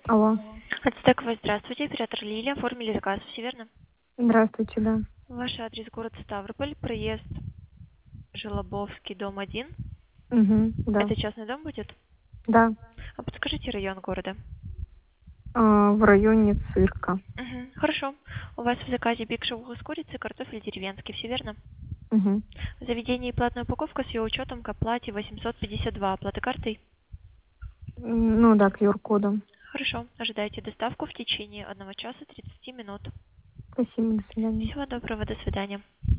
Алло. Ацтековой, здравствуйте, оператор Лилия, оформили заказ, все верно? Здравствуйте, да. Ваш адрес город Ставрополь, проезд Желобовский, дом 1. Да. Это частный дом будет? Да. А подскажите район города. В районе цирка. Хорошо. У вас в заказе биг шоу с курицей, картофель деревенский, все верно? Мгм. Заведение и платная упаковка с ее учетом к оплате 852, оплата картой? Ну да, QR-кодом. Хорошо. Ожидайте доставку в течение 1 часа 30 минут. Спасибо, до свидания. Всего доброго, до свидания.